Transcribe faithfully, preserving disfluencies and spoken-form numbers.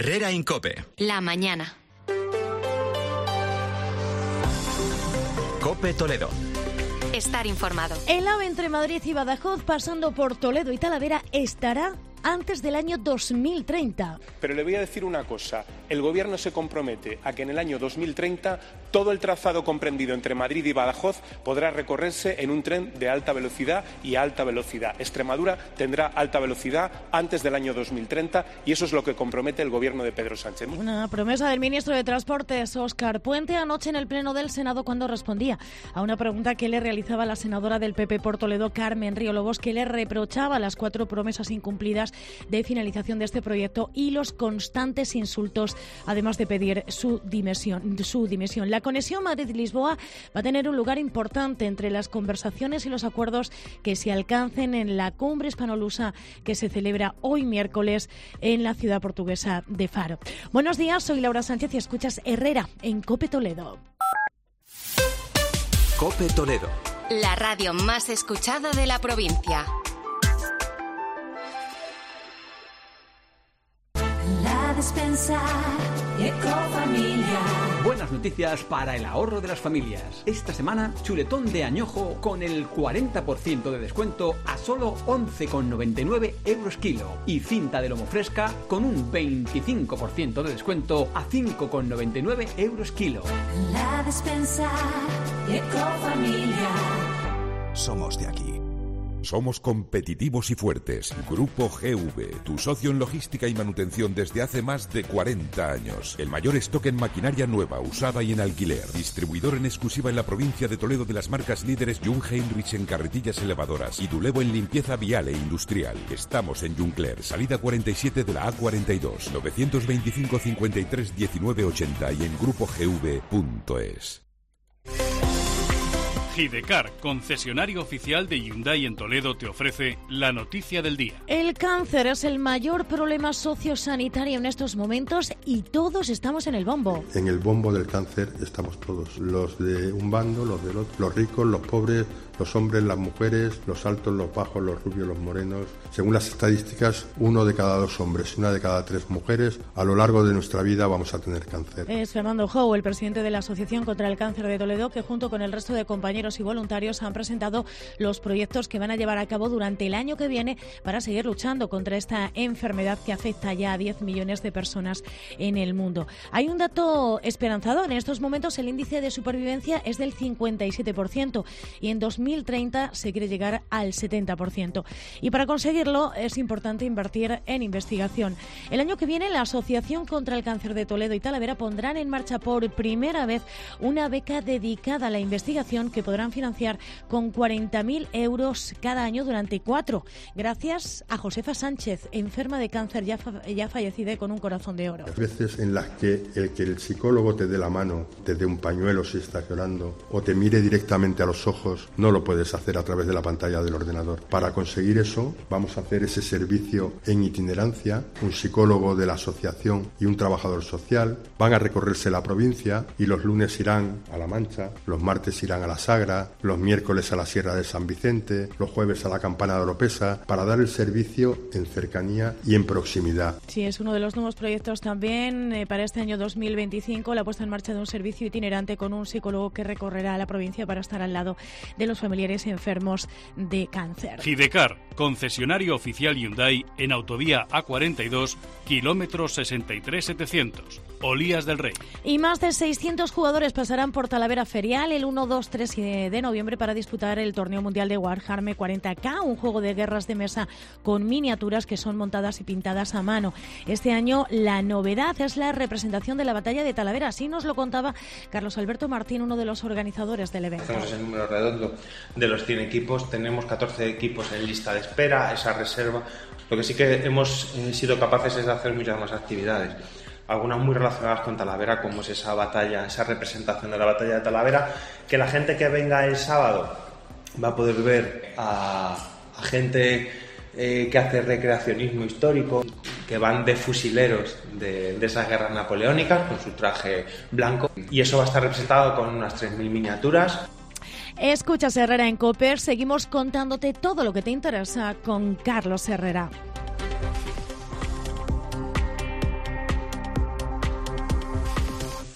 Herrera en COPE. La mañana. COPE Toledo. Estar informado. El AVE entre Madrid y Badajoz, pasando por Toledo y Talavera, estará antes del año dos mil treinta. Pero le voy a decir una cosa, el Gobierno se compromete a que en el año dos mil treinta todo el trazado comprendido entre Madrid y Badajoz podrá recorrerse en un tren de alta velocidad y a alta velocidad. Extremadura tendrá alta velocidad antes del año dos mil treinta y eso es lo que compromete el Gobierno de Pedro Sánchez. Una promesa del ministro de Transportes, Óscar Puente, anoche en el Pleno del Senado cuando respondía a una pregunta que le realizaba la senadora del P P por Toledo, Carmen Río Lobos, que le reprochaba las cuatro promesas incumplidas de finalización de este proyecto y los constantes insultos, además de pedir su dimisión. Su dimisión. La conexión Madrid-Lisboa va a tener un lugar importante entre las conversaciones y los acuerdos que se alcancen en la cumbre hispanolusa que se celebra hoy miércoles en la ciudad portuguesa de Faro. Buenos días, soy Laura Sánchez y escuchas Herrera en COPE Toledo. COPE Toledo. La radio más escuchada de la provincia. Despensa Ecofamilia. Buenas noticias para el ahorro de las familias. Esta semana, chuletón de añojo con el cuarenta por ciento de descuento a solo once con noventa y nueve euros kilo. Y cinta de lomo fresca con un veinticinco por ciento de descuento a cinco con noventa y nueve euros kilo. La despensa Ecofamilia. Somos de aquí. Somos competitivos y fuertes. Grupo G V, tu socio en logística y manutención desde hace más de cuarenta años. El mayor stock en maquinaria nueva, usada y en alquiler. Distribuidor en exclusiva en la provincia de Toledo de las marcas líderes Jung Heinrich en carretillas elevadoras y Dulevo en limpieza vial e industrial. Estamos en Juncler, salida cuarenta y siete de la A cuarenta y dos, novecientos veinticinco cincuenta y tres diecinueve ochenta y en grupo g v punto es. Hidecar, concesionario oficial de Hyundai en Toledo, te ofrece la noticia del día. El cáncer es el mayor problema sociosanitario en estos momentos y todos estamos en el bombo. En el bombo del cáncer estamos todos, los de un bando, los del otro, los ricos, los pobres, los hombres, las mujeres, los altos, los bajos, los rubios, los morenos. Según las estadísticas, uno de cada dos hombres y una de cada tres mujeres a lo largo de nuestra vida vamos a tener cáncer. Es Fernando Jou, el presidente de la Asociación contra el Cáncer de Toledo, que junto con el resto de compañeros y voluntarios han presentado los proyectos que van a llevar a cabo durante el año que viene para seguir luchando contra esta enfermedad que afecta ya a diez millones de personas en el mundo. Hay un dato esperanzador. En estos momentos el índice de supervivencia es del cincuenta y siete por ciento y en dos mil treinta se quiere llegar al setenta por ciento. Y para conseguirlo es importante invertir en investigación. El año que viene la Asociación contra el Cáncer de Toledo y Talavera pondrán en marcha por primera vez una beca dedicada a la investigación que podrán financiar con cuarenta mil euros cada año durante cuatro, gracias a Josefa Sánchez, enferma de cáncer ya, fa- ya fallecida y con un corazón de oro. Hay veces en las que el que el psicólogo te dé la mano, te dé un pañuelo si estás llorando o te mire directamente a los ojos, no lo puedes hacer a través de la pantalla del ordenador. Para conseguir eso vamos a hacer ese servicio en itinerancia. Un psicólogo de la asociación y un trabajador social van a recorrerse la provincia y los lunes irán a La Mancha, los martes irán a la Sagra, los miércoles a la Sierra de San Vicente, los jueves a la Campana de Oropesa, para dar el servicio en cercanía y en proximidad. Sí, es uno de los nuevos proyectos también eh, para este año dos mil veinticinco, la puesta en marcha de un servicio itinerante con un psicólogo que recorrerá la provincia para estar al lado de los familiares enfermos de cáncer. Hidecar, concesionario oficial Hyundai en autovía A cuarenta y dos, kilómetro sesenta y tres setecientos, Olías del Rey. Y más de seiscientos jugadores pasarán por Talavera Ferial el uno, dos, tres de noviembre para disputar el torneo mundial de Warhammer cuarenta K, un juego de guerras de mesa con miniaturas que son montadas y pintadas a mano. Este año la novedad es la representación de la batalla de Talavera. Así nos lo contaba Carlos Alberto Martín, uno de los organizadores del evento. Hacemos el número redondo de los cien equipos, tenemos catorce equipos en lista de espera, esa reserva. Lo que sí que hemos eh, sido capaces es de hacer muchas más actividades. Algunas muy relacionadas con Talavera, como es esa batalla, esa representación de la batalla de Talavera, que la gente que venga el sábado va a poder ver a, a gente eh, que hace recreacionismo histórico, que van de fusileros de, de esas guerras napoleónicas con su traje blanco, y eso va a estar representado con unas tres mil miniaturas. Escuchas Herrera en COPE, seguimos contándote todo lo que te interesa con Carlos Herrera.